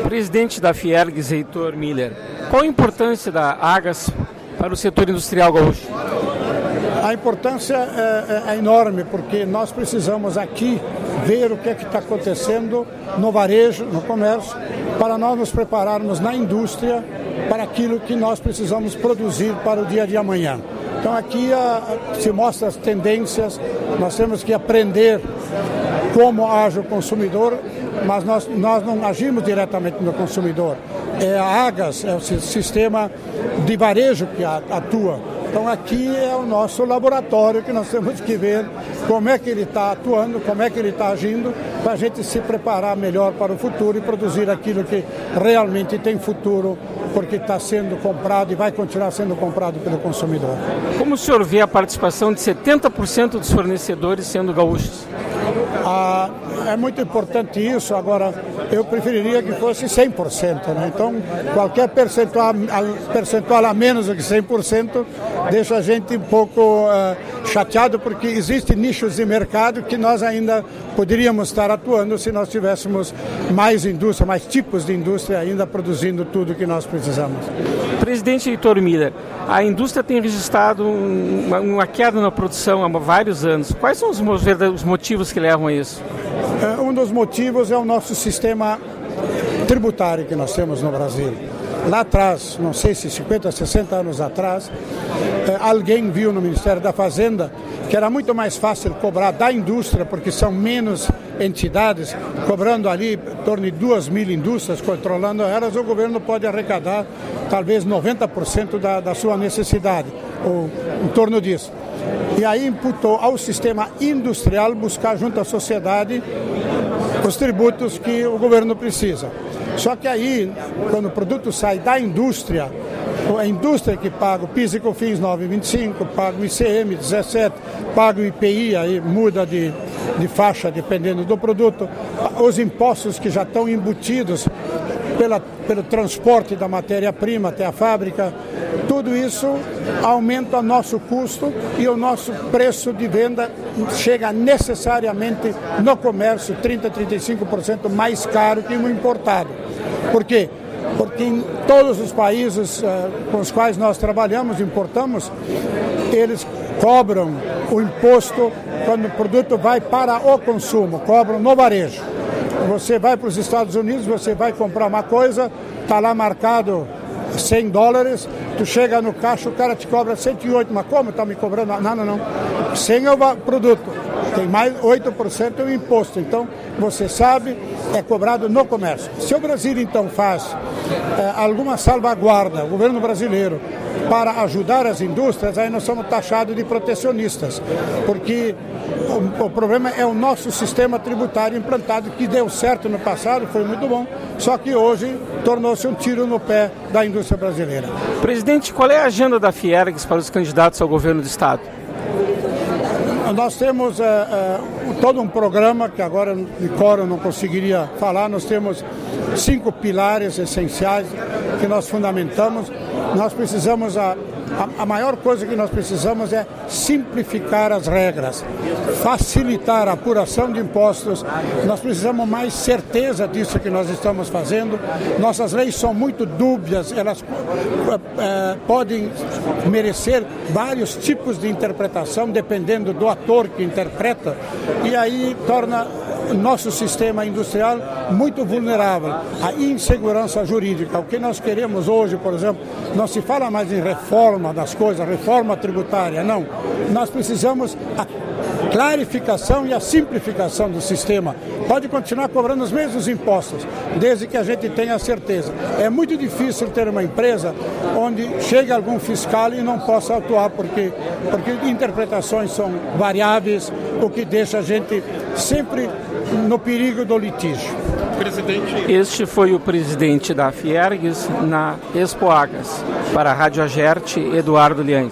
Presidente da Fiergs, Heitor Miller, qual a importância da Agas para o setor industrial gaúcho? A importância é enorme, porque nós precisamos aqui ver o que é que está acontecendo no varejo, no comércio, para nós nos prepararmos na indústria para aquilo que nós precisamos produzir para o dia de amanhã. Então aqui se mostram as tendências, nós temos que aprender como age o consumidor, mas nós não agimos diretamente no consumidor. É a Agas, é o sistema de varejo que atua. Então aqui é o nosso laboratório que nós temos que ver como é que ele está atuando, como é que ele está agindo, para a gente se preparar melhor para o futuro e produzir aquilo que realmente tem futuro, porque está sendo comprado e vai continuar sendo comprado pelo consumidor. Como o senhor vê a participação de 70% dos fornecedores sendo gaúchos? É muito importante isso. Agora, eu preferiria que fosse 100%, né? Então, qualquer percentual a menos do que 100% deixa a gente um pouco chateado, porque existem nichos de mercado que nós ainda poderíamos estar atuando se nós tivéssemos mais indústria, mais tipos de indústria ainda produzindo tudo que nós precisamos. Presidente Heitor Miller, a indústria tem registrado uma queda na produção há vários anos. Quais são os motivos que levam a isso? Um dos motivos é o nosso sistema tributário que nós temos no Brasil. Lá atrás, não sei se 50, 60 anos atrás, alguém viu no Ministério da Fazenda que era muito mais fácil cobrar da indústria, porque são menos entidades, cobrando ali em torno de 2.000 indústrias, controlando elas, o governo pode arrecadar talvez 90% da sua necessidade, ou em torno disso. E aí imputou ao sistema industrial buscar junto à sociedade os tributos que o governo precisa. Só que aí, quando o produto sai da indústria, a indústria que paga o PIS e COFINS 9,25, paga o ICM 17, paga o IPI, aí muda de faixa dependendo do produto, os impostos que já estão embutidos pelo transporte da matéria-prima até a fábrica, tudo isso aumenta o nosso custo e o nosso preço de venda chega necessariamente no comércio 30%, 35% mais caro que o importado. Por quê? Porque em todos os países com os quais nós trabalhamos, importamos, eles cobram o imposto quando o produto vai para o consumo, cobram no varejo. Você vai para os Estados Unidos, você vai comprar uma coisa, está lá marcado $100, tu chega no caixa, o cara te cobra 108, mas como está me cobrando? Não. 100 é o produto, tem mais 8% o imposto, então você sabe, é cobrado no comércio. Se o Brasil então faz alguma salvaguarda, o governo brasileiro, para ajudar as indústrias, aí nós somos taxados de protecionistas, porque o problema é o nosso sistema tributário implantado, que deu certo no passado, foi muito bom, só que hoje tornou-se um tiro no pé da indústria brasileira. Presidente, qual é a agenda da Fiergs para os candidatos ao governo do Estado? Nós temos todo um programa que agora de cor eu não conseguiria falar. Nós temos 5 pilares essenciais que nós fundamentamos. Nós precisamos, a maior coisa que nós precisamos é simplificar as regras, facilitar a apuração de impostos. Nós precisamos mais certeza disso que nós estamos fazendo. Nossas leis são muito dúbias, elas podem merecer vários tipos de interpretação, dependendo do ator que interpreta, e aí torna nosso sistema industrial muito vulnerável à insegurança jurídica. O que nós queremos hoje, por exemplo, não se fala mais em reforma das coisas, reforma tributária, não. Nós precisamos a clarificação e a simplificação do sistema. Pode continuar cobrando os mesmos impostos, desde que a gente tenha a certeza. É muito difícil ter uma empresa onde chega algum fiscal e não possa atuar, porque interpretações são variáveis, o que deixa a gente sempre no perigo do litígio. Presidente. Este foi o presidente da Fiergs na Expo Agas. Para a Rádio Agerte, Eduardo Liães.